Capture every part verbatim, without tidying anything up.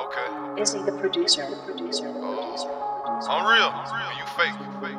Okay. Is he the producer? The producer. The producer. Oh. I'm real. You fake.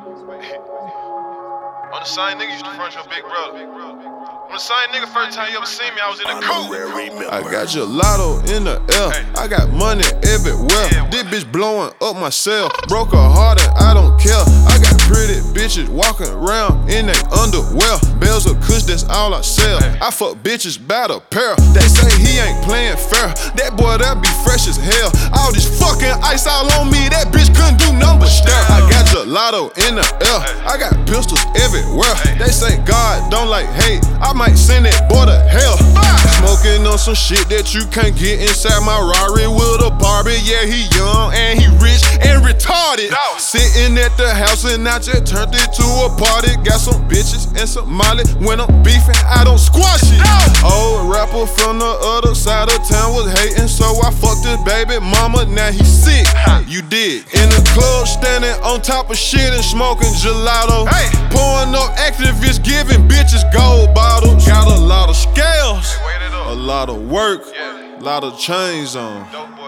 I'm the same nigga used to front your big brother. I'm the same nigga first time you ever seen me, I was in the coupe. I got gelato in the air. Hey. I got money everywhere. Yeah, this bitch blowing up my cell. Broke her heart and I don't care. I got pretty bitches walking around in they underwear. Bells of kush, that's all I sell. Hey. I fuck bitches by the pair. They say he ain't playing fair. That boy that be fresh as hell. All this fucking ice all on me, that bitch couldn't do nothing but stare. I got gelato in the air. I got pistols everywhere. They say God don't like hate. I might send that boy to hell. Smoking on some shit that you can't get inside my Rari with a Barbie. Yeah, he young and he rich and retarded. Sitting at the house and I just turned it to a party. Got some bitches and some molly. When I'm beefing, I don't squash it. Old rapper from the other side of town was hating, so I fucked his baby mama. Now he sick. You did. In the club, standing on top of shit and smoking gelato. Hey. Pouring up activists, giving bitches gold bottles. Got a lot of scales, a lot of work, a lot of chains on.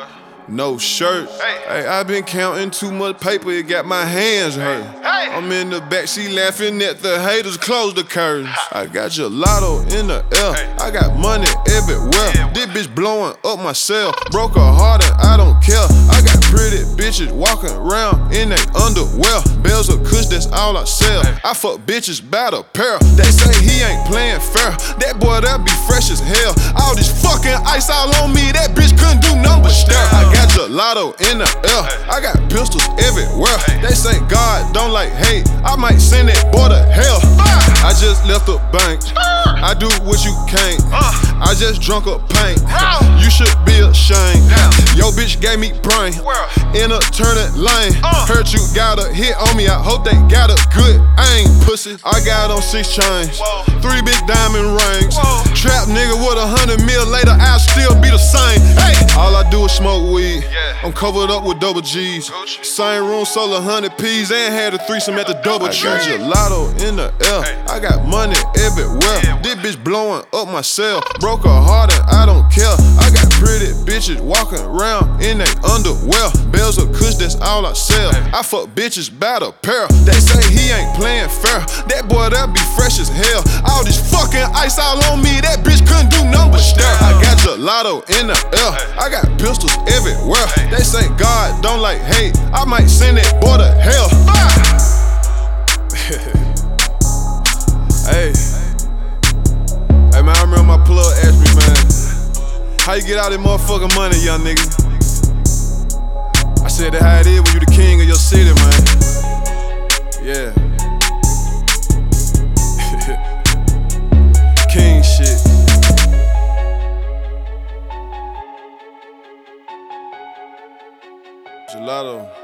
No shirt. Hey. Hey, I been counting too much paper, it got my hands hurt. Hey. I'm in the backseat laughing at the haters, close the curtains. I got gelato in the air. Hey. I got money everywhere. Yeah. This bitch blowing up my cell. Broke her heart and I don't care. I got pretty bitches walking around in they underwear. Bells of kush, that's all I sell. Hey. I fuck bitches by the pair. They say he ain't playing fair. That boy that be fresh as hell. All this fucking ice all on me, that bitch couldn't do nothing but stare. I got gelato in the air. I got pistols everywhere. They say God don't like hate. I might send that boy to hell. I just left the bank. I do what you can't. I just drunk up paint. You should be ashamed. Yo bitch gave me brain in a turning lane. Heard you got a hit on me. I hope they got a good aim. Pussy, I got on six chains, three big diamond rings. Trap nigga with a hundred mil later, I'll still be the same. Hey, all I do is smoke weed. I'm covered up with double G's. Same room, sold a hundred P's and had a threesome at the double tree. I got gelato in the air. I got money everywhere. This bitch blowing up my cell. Broke her heart and I don't care. I got pretty bitches walking around in they underwear. Bells of kush, that's all I sell. I fuck bitches by the pair. They say he ain't playing fair. That boy that be fresh as hell. All this fucking ice all on me, that bitch couldn't do nothing but stare. I got gelato in the air. I got pistols everywhere. They say God don't like hate. I might send that boy to hell. Hey, hey man, I remember my plug asked me, man, how you get all that motherfucking money, young nigga? I said that how it is when you the king of your city, man. Yeah. King shit. Gelato.